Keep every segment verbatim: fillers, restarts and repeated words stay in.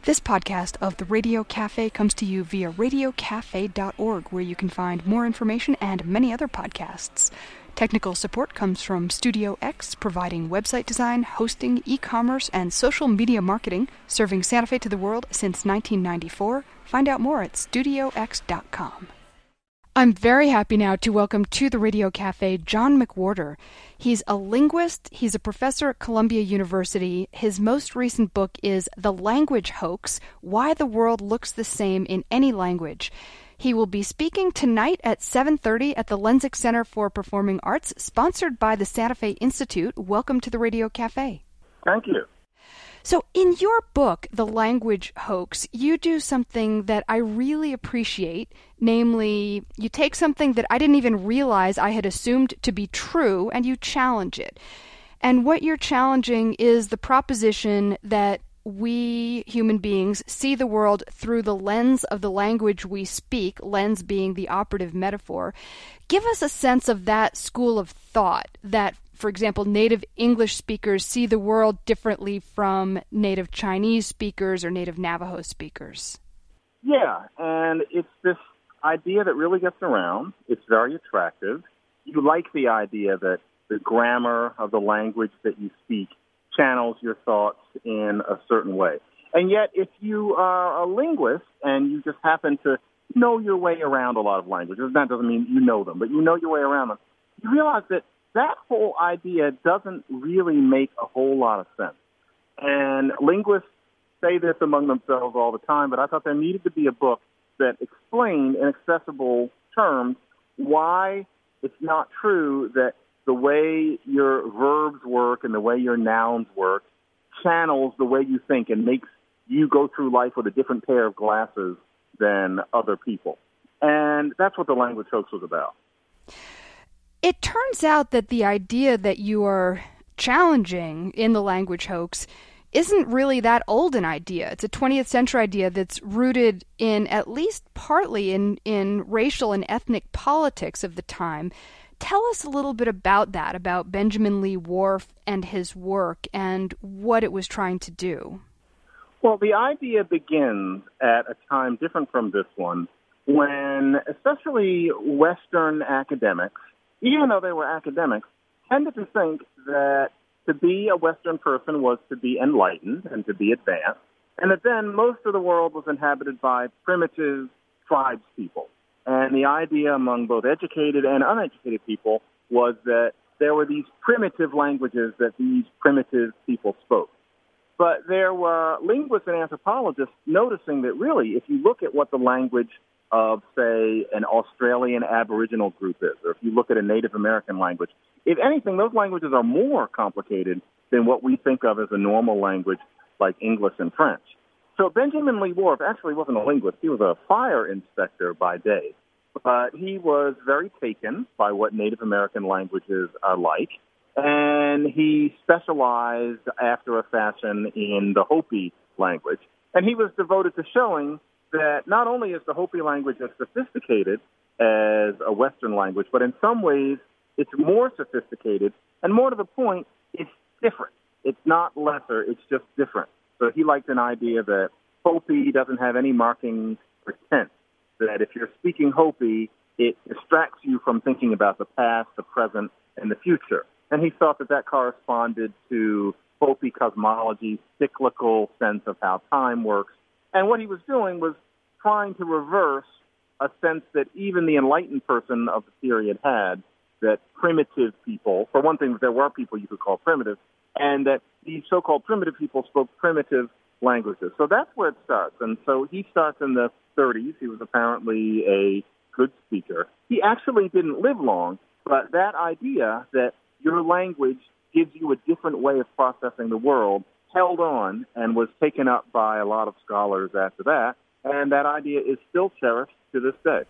This podcast of the Radio Cafe comes to you via radio cafe dot org, where you can find more information and many other podcasts. Technical support comes from Studio X, providing website design, hosting, e-commerce, and social media marketing, serving Santa Fe to the world since nineteen ninety-four. Find out more at studio x dot com. I'm very happy now to welcome to the Radio Cafe John McWhorter. He's a linguist. He's a professor at Columbia University. His most recent book is The Language Hoax: Why the World Looks the Same in Any Language. He will be speaking tonight at seven thirty at the Lenzik Center for Performing Arts, sponsored by the Santa Fe Institute. Welcome to the Radio Cafe. Thank you. So in your book, The Language Hoax, you do something that I really appreciate, namely, you take something that I didn't even realize I had assumed to be true, and you challenge it. And what you're challenging is the proposition that we human beings see the world through the lens of the language we speak, lens being the operative metaphor. Give us a sense of that school of thought, that, for example, native English speakers see the world differently from native Chinese speakers or native Navajo speakers. Yeah, and it's this idea that really gets around. It's very attractive. You like the idea that the grammar of the language that you speak channels your thoughts in a certain way. And yet, if you are a linguist and you just happen to know your way around a lot of languages, that doesn't mean you know them, but you know your way around them, you realize that that whole idea doesn't really make a whole lot of sense. And linguists say this among themselves all the time, but I thought there needed to be a book that explained in accessible terms why it's not true that the way your verbs work and the way your nouns work channels the way you think and makes you go through life with a different pair of glasses than other people. And that's what The Language Hoax was about. It turns out that the idea that you are challenging in The Language Hoax isn't really that old an idea. It's a twentieth century idea that's rooted in, at least partly, in, in racial and ethnic politics of the time. Tell us a little bit about that, about Benjamin Lee Whorf and his work and what it was trying to do. Well, the idea begins at a time different from this one, when especially Western academics, even though they were academics, tended to think that to be a Western person was to be enlightened and to be advanced, and that then most of the world was inhabited by primitive tribes people. And the idea among both educated and uneducated people was that there were these primitive languages that these primitive people spoke. But there were linguists and anthropologists noticing that really, if you look at what the language of, say, an Australian Aboriginal group is, or if you look at a Native American language, if anything, those languages are more complicated than what we think of as a normal language like English and French. So Benjamin Lee Whorf actually wasn't a linguist. He was a fire inspector by day. But he was very taken by what Native American languages are like, and he specialized after a fashion in the Hopi language. And he was devoted to showing that not only is the Hopi language as sophisticated as a Western language, but in some ways it's more sophisticated, and more to the point, it's different. It's not lesser, it's just different. So he liked an idea that Hopi doesn't have any marking for tense, that if you're speaking Hopi, it distracts you from thinking about the past, the present, and the future. And he thought that that corresponded to Hopi cosmology's cyclical sense of how time works. And what he was doing was trying to reverse a sense that even the enlightened person of the period had, that primitive people, for one thing, there were people you could call primitive, and that these so-called primitive people spoke primitive languages. So that's where it starts. And so he starts in the thirties. He was apparently a good speaker. He actually didn't live long, but that idea that your language gives you a different way of processing the world held on and was taken up by a lot of scholars after that, and that idea is still cherished to this day.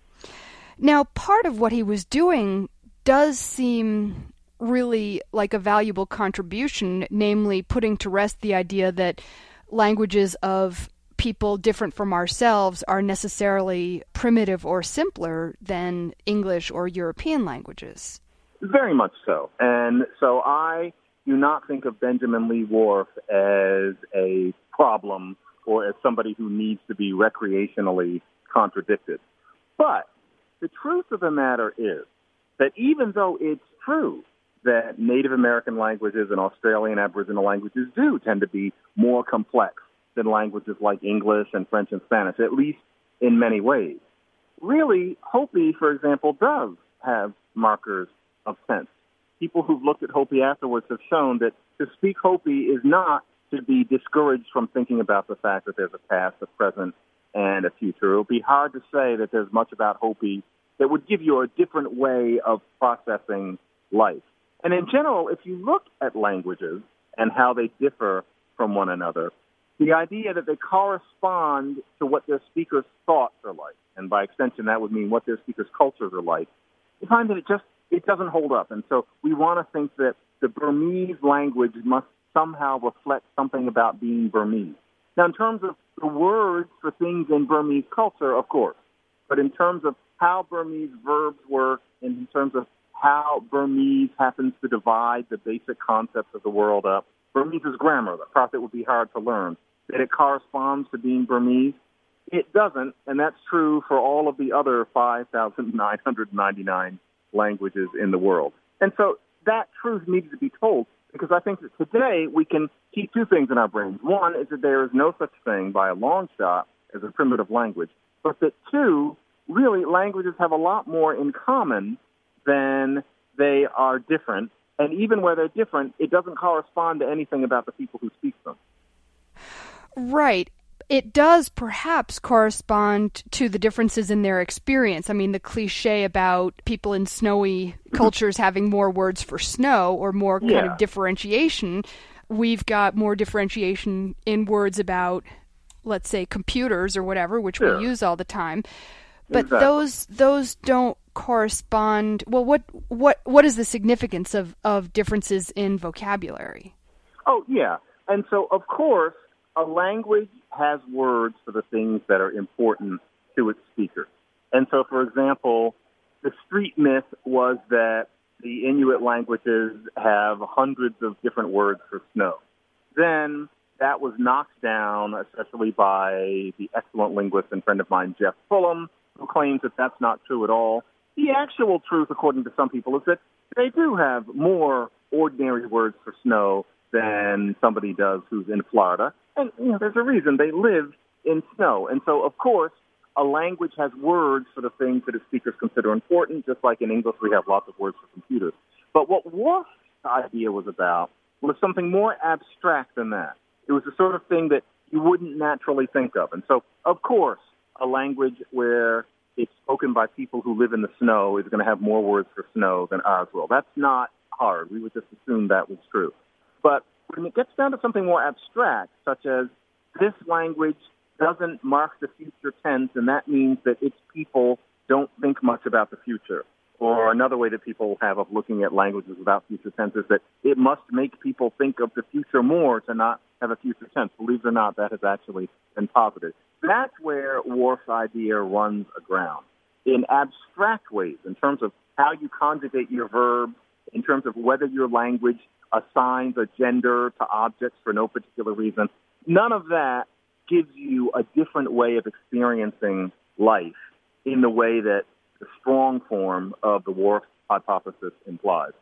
Now, part of what he was doing does seem really like a valuable contribution, namely putting to rest the idea that languages of people different from ourselves are necessarily primitive or simpler than English or European languages. Very much so. And so I do not think of Benjamin Lee Whorf as a problem or as somebody who needs to be recreationally contradicted. But the truth of the matter is that even though it's true that Native American languages and Australian Aboriginal languages do tend to be more complex than languages like English and French and Spanish, at least in many ways, really, Hopi, for example, does have markers of sense. People who've looked at Hopi afterwards have shown that to speak Hopi is not to be discouraged from thinking about the fact that there's a past, a present, and a future. It would be hard to say that there's much about Hopi that would give you a different way of processing life. And in general, if you look at languages and how they differ from one another, the idea that they correspond to what their speakers' thoughts are like, and by extension that would mean what their speakers' cultures are like, you find that it just it doesn't hold up. And so we want to think that the Burmese language must somehow reflect something about being Burmese. Now, in terms of the words for things in Burmese culture, of course, but in terms of how Burmese verbs work, and in terms of how Burmese happens to divide the basic concepts of the world up, Burmese is grammar, the part that would be hard to learn. That it corresponds to being Burmese, it doesn't, and that's true for all of the other five thousand nine hundred ninety-nine languages in the world. And so that truth needs to be told, because I think that today we can keep two things in our brains. One is that there is no such thing by a long shot as a primitive language, but that two, really, languages have a lot more in common than they are different. And even where they're different, it doesn't correspond to anything about the people who speak them. Right. It does perhaps correspond to the differences in their experience. I mean, the cliche about people in snowy cultures having more words for snow or more kind yeah. of differentiation. We've got more differentiation in words about, let's say, computers or whatever, which sure. we use all the time. But exactly. those those don't correspond. Well, what what what is the significance of, of differences in vocabulary? Oh, yeah. And so, of course, a language has words for the things that are important to its speakers. And so, for example, the street myth was that the Inuit languages have hundreds of different words for snow. Then that was knocked down, especially by the excellent linguist and friend of mine, Jeff Fulham, who claims that that's not true at all. The actual truth, according to some people, is that they do have more ordinary words for snow than somebody does who's in Florida. And, you know, there's a reason they live in snow. And so, of course, a language has words for the things that its speakers consider important, just like in English we have lots of words for computers. But what Worf's idea was about was something more abstract than that. It was the sort of thing that you wouldn't naturally think of. And so, of course, a language where it's spoken by people who live in the snow is going to have more words for snow than ours will. That's not hard. We would just assume that was true. But when it gets down to something more abstract, such as this language doesn't mark the future tense, and that means that its people don't think much about the future. Or another way that people have of looking at languages without future tense is that it must make people think of the future more to not have a future tense. Believe it or not, that has actually been posited. That's where Worf's idea runs aground. In abstract ways, in terms of how you conjugate your verbs, in terms of whether your language assigns a gender to objects for no particular reason, none of that gives you a different way of experiencing life in the way that the strong form of the Worf hypothesis implies.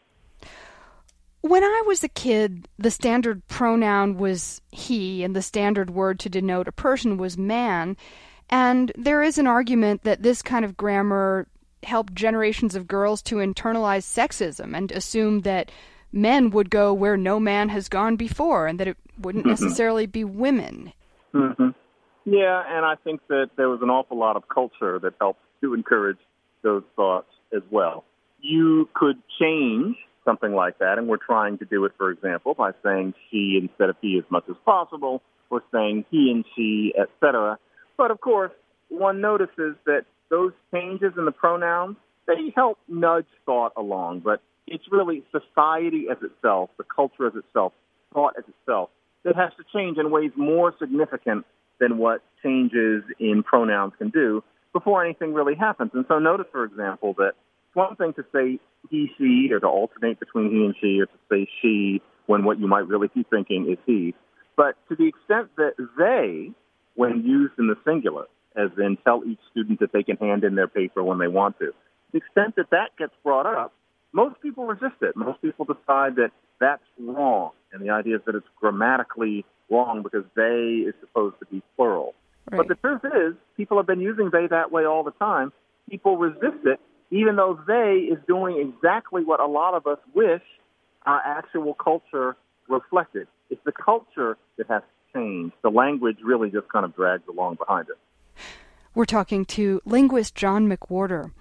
When I was a kid, the standard pronoun was he, and the standard word to denote a person was man. And there is an argument that this kind of grammar helped generations of girls to internalize sexism and assume that men would go where no man has gone before, and that it wouldn't mm-hmm. necessarily be women. Mm-hmm. Yeah, and I think that there was an awful lot of culture that helped to encourage those thoughts as well. You could change something like that, and we're trying to do it, for example, by saying she instead of he as much as possible, or saying he and she, et cetera. But, of course, one notices that those changes in the pronouns, they help nudge thought along, but it's really society as itself, the culture as itself, thought as itself, that has to change in ways more significant than what changes in pronouns can do before anything really happens. And so notice, for example, that it's one thing to say he, she, or to alternate between he and she, or to say she when what you might really be thinking is he. But to the extent that they when used in the singular, as in tell each student that they can hand in their paper when they want to. To the extent that that gets brought up, most people resist it. Most people decide that that's wrong, and the idea is that it's grammatically wrong because they is supposed to be plural. Right. But the truth is, people have been using they that way all the time. People resist it, even though they is doing exactly what a lot of us wish our actual culture reflected. It's the culture that has to change. The language really just kind of drags along behind it. We're talking to linguist John McWhorter.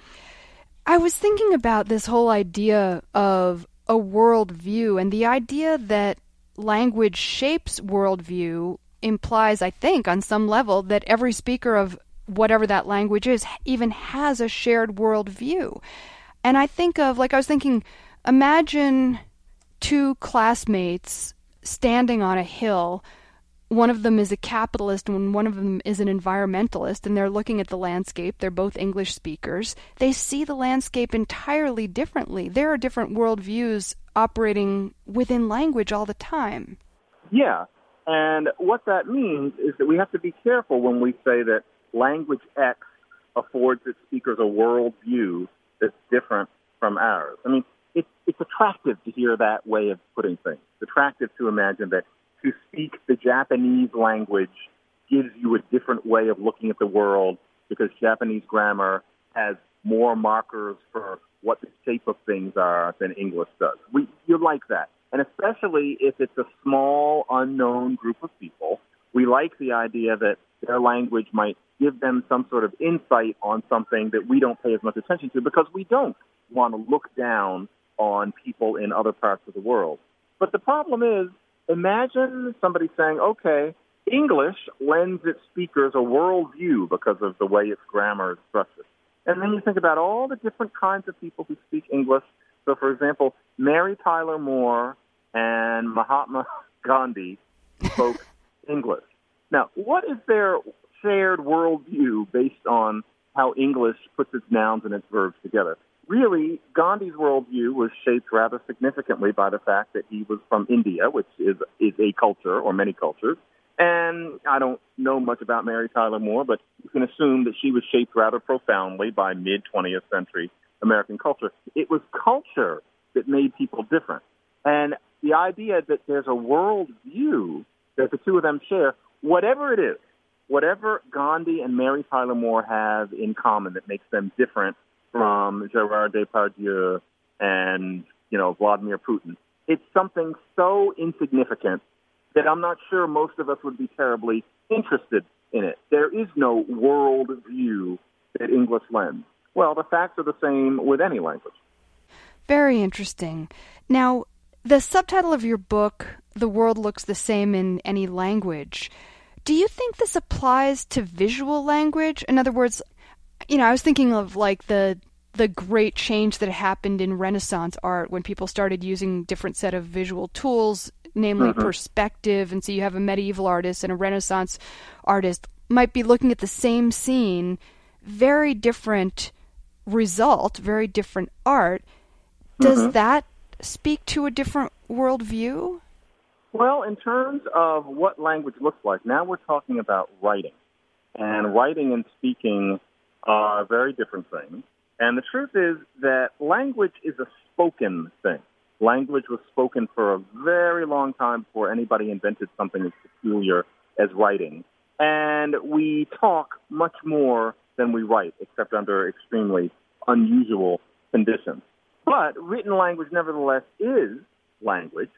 I was thinking about this whole idea of a worldview, and the idea that language shapes worldview implies, I think, on some level, that every speaker of whatever that language is even has a shared worldview. And I think of, like I was thinking, imagine two classmates standing on a hill. One of them is a capitalist and one of them is an environmentalist, and they're looking at the landscape. They're both English speakers. They see the landscape entirely differently. There are different worldviews operating within language all the time. Yeah, and what that means is that we have to be careful when we say that language X affords its speakers a worldview that's different from ours. I mean, it's, it's attractive to hear that way of putting things. It's attractive to imagine that to speak the Japanese language gives you a different way of looking at the world because Japanese grammar has more markers for what the shape of things are than English does. We, you like that. And especially if it's a small, unknown group of people, we like the idea that their language might give them some sort of insight on something that we don't pay as much attention to because we don't want to look down on people in other parts of the world. But the problem is, imagine somebody saying, okay, English lends its speakers a worldview because of the way its grammar is structured. And then you think about all the different kinds of people who speak English. So, for example, Mary Tyler Moore and Mahatma Gandhi spoke English. Now, what is their shared worldview based on how English puts its nouns and its verbs together? Really, Gandhi's worldview was shaped rather significantly by the fact that he was from India, which is is a culture, or many cultures. And I don't know much about Mary Tyler Moore, but you can assume that she was shaped rather profoundly by mid-twentieth century American culture. It was culture that made people different. And the idea that there's a worldview that the two of them share, whatever it is, whatever Gandhi and Mary Tyler Moore have in common that makes them different from Gerard Depardieu and, you know, Vladimir Putin, it's something so insignificant that I'm not sure most of us would be terribly interested in it. There is no world view that English lends. Well, the facts are the same with any language. Very interesting. Now, the subtitle of your book, The World Looks the Same in Any Language, do you think this applies to visual language? In other words, you know, I was thinking of like the the great change that happened in Renaissance art when people started using different set of visual tools, namely mm-hmm. perspective. And so you have a medieval artist and a Renaissance artist might be looking at the same scene, very different result, very different art. Does mm-hmm. that speak to a different worldview? Well, in terms of what language looks like, now we're talking about writing. And writing and speaking are very different things. And the truth is that language is a spoken thing. Language was spoken for a very long time before anybody invented something as peculiar as writing. And we talk much more than we write, except under extremely unusual conditions. But written language, nevertheless, is language.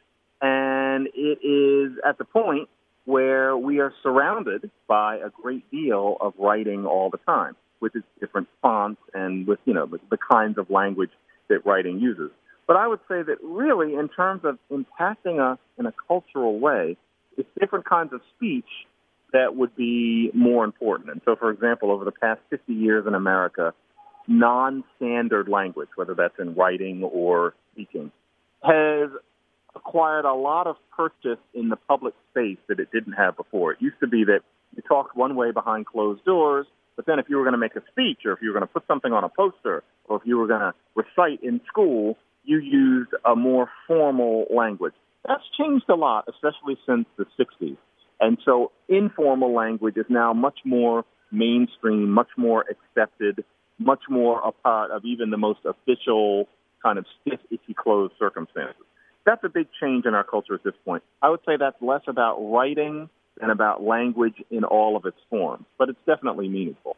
And it is at the point where we are surrounded by a great deal of writing all the time, with its different fonts and with, you know, the, the kinds of language that writing uses. But I would say that really, in terms of impacting us in a cultural way, it's different kinds of speech that would be more important. And so, for example, over the past fifty years in America, non-standard language, whether that's in writing or speaking, has acquired a lot of purchase in the public space that it didn't have before. It used to be that you talked one way behind closed doors, but then if you were going to make a speech or if you were going to put something on a poster or if you were going to recite in school, you used a more formal language. That's changed a lot, especially since the sixties. And so informal language is now much more mainstream, much more accepted, much more a part of even the most official kind of stiff, itchy, closed circumstances. That's a big change in our culture at this point. I would say that's less about writing than about language in all of its forms, but it's definitely meaningful.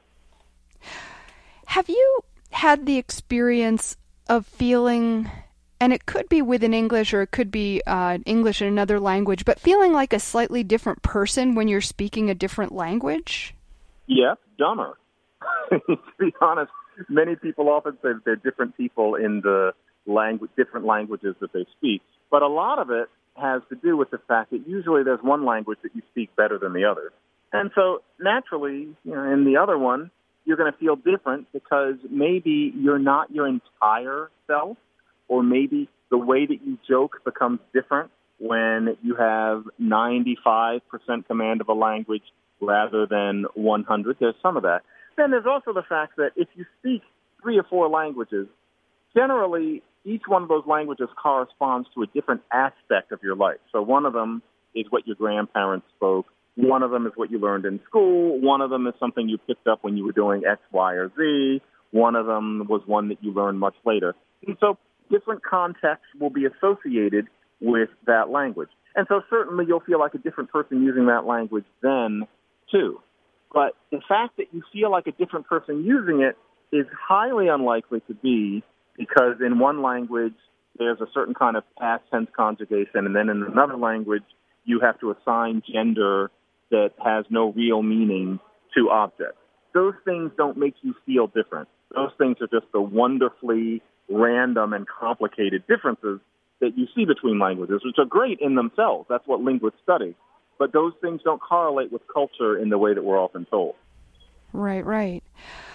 Have you had the experience of feeling, and it could be within English or it could be uh, English in another language, but feeling like a slightly different person when you're speaking a different language? Yes, dumber. To be honest, many people often say that they're different people in the language, different languages that they speak, but a lot of it has to do with the fact that usually there's one language that you speak better than the other. And so naturally, you know, in the other one, you're going to feel different because maybe you're not your entire self, or maybe the way that you joke becomes different when you have ninety-five percent command of a language rather than one hundred. There's some of that. Then there's also the fact that if you speak three or four languages, generally each one of those languages corresponds to a different aspect of your life. So one of them is what your grandparents spoke. One of them is what you learned in school. One of them is something you picked up when you were doing X, Y, or Z. One of them was one that you learned much later. And so different contexts will be associated with that language. And so certainly you'll feel like a different person using that language then, too. But the fact that you feel like a different person using it is highly unlikely to be because in one language there's a certain kind of past tense conjugation, and then in another language you have to assign gender that has no real meaning to objects. Those things don't make you feel different. Those things are just the wonderfully random and complicated differences that you see between languages, which are great in themselves. That's what linguists study. But those things don't correlate with culture in the way that we're often told. Right, right.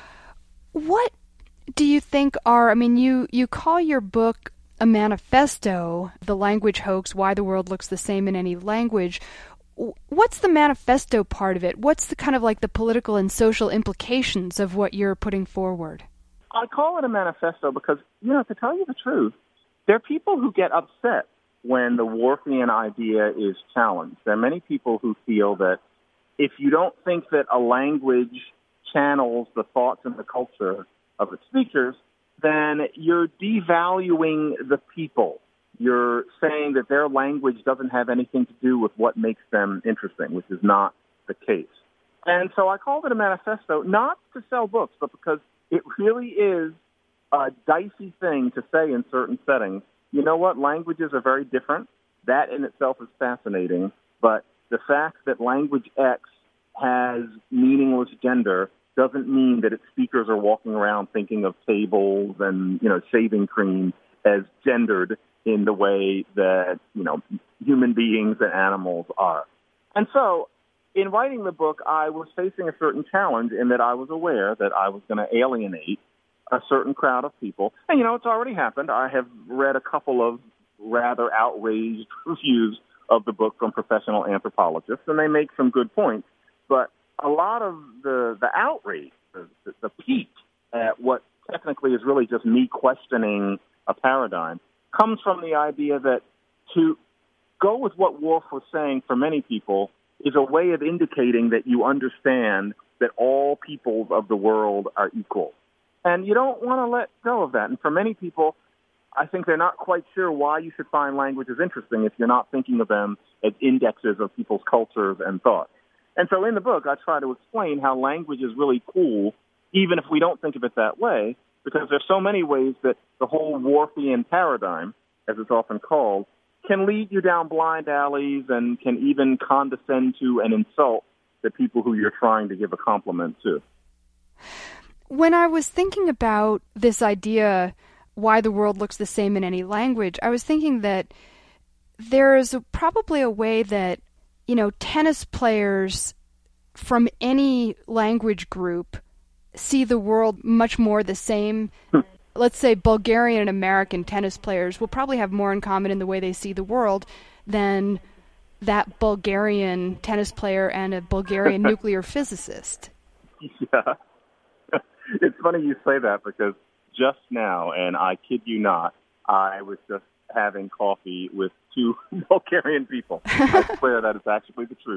What do you think are, I mean, you, you call your book a manifesto, The Language Hoax, Why the World Looks the Same in Any Language. What's the manifesto part of it? What's the kind of like the political and social implications of what you're putting forward? I call it a manifesto because, you know, to tell you the truth, there are people who get upset when the Whorfian idea is challenged. There are many people who feel that if you don't think that a language channels the thoughts and the culture of its speakers, then you're devaluing the people. You're saying that their language doesn't have anything to do with what makes them interesting, which is not the case. And so I called it a manifesto, not to sell books, but because it really is a dicey thing to say in certain settings. You know what? Languages are very different. That in itself is fascinating. But the fact that language X has meaningless gender doesn't mean that its speakers are walking around thinking of tables and, you know, shaving cream as gendered in the way that, you know, human beings and animals are. And so in writing the book, I was facing a certain challenge in that I was aware that I was going to alienate a certain crowd of people. And, you know, it's already happened. I have read a couple of rather outraged reviews of the book from professional anthropologists, and they make some good points. But a lot of the, the outrage, the, the, the peak at what technically is really just me questioning a paradigm, comes from the idea that to go with what Whorf was saying for many people is a way of indicating that you understand that all peoples of the world are equal. And you don't want to let go of that. And for many people, I think they're not quite sure why you should find languages interesting if you're not thinking of them as indexes of people's cultures and thoughts. And so in the book, I try to explain how language is really cool, even if we don't think of it that way, because there's so many ways that the whole Whorfian paradigm, as it's often called, can lead you down blind alleys and can even condescend to and insult the people who you're trying to give a compliment to. When I was thinking about this idea, why the world looks the same in any language, I was thinking that there is a, probably a way that, you know, tennis players from any language group see the world much more the same. Let's say Bulgarian and American tennis players will probably have more in common in the way they see the world than that Bulgarian tennis player and a Bulgarian nuclear physicist. Yeah. It's funny you say that because just now, and I kid you not, I was just having coffee with two Bulgarian people. I swear that is actually the truth.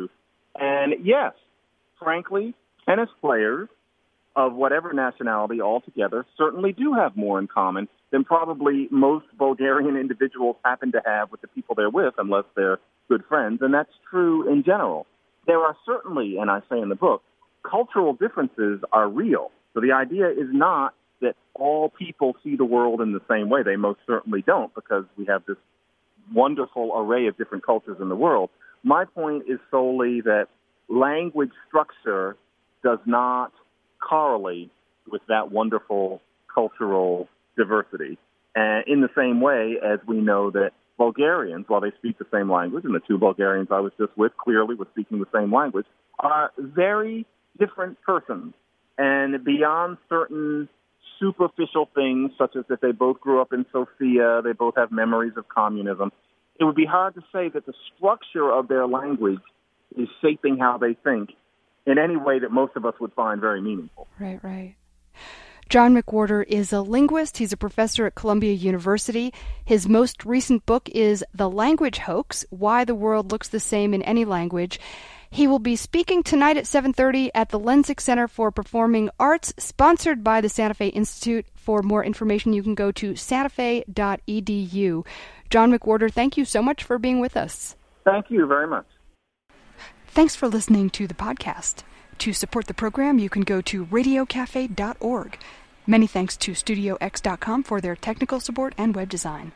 And yes, frankly, tennis players of whatever nationality altogether certainly do have more in common than probably most Bulgarian individuals happen to have with the people they're with, unless they're good friends, and that's true in general. There are certainly, and I say in the book, cultural differences are real. So the idea is not that all people see the world in the same way. They most certainly don't, because we have this wonderful array of different cultures in the world. My point is solely that language structure does not correlate with that wonderful cultural diversity. And in the same way as we know that Bulgarians, while they speak the same language, and the two Bulgarians I was just with clearly were speaking the same language, are very different persons. And beyond certain superficial things, such as that they both grew up in Sofia, they both have memories of communism, it would be hard to say that the structure of their language is shaping how they think in any way that most of us would find very meaningful. Right, right. John McWhorter is a linguist. He's a professor at Columbia University. His most recent book is The Language Hoax, Why the World Looks the Same in Any Language. He will be speaking tonight at seven thirty at the Lensick Center for Performing Arts, sponsored by the Santa Fe Institute. For more information, you can go to santa fe dot e d u. John McWhorter, thank you so much for being with us. Thank you very much. Thanks for listening to the podcast. To support the program, you can go to radio cafe dot org. Many thanks to studio x dot com for their technical support and web design.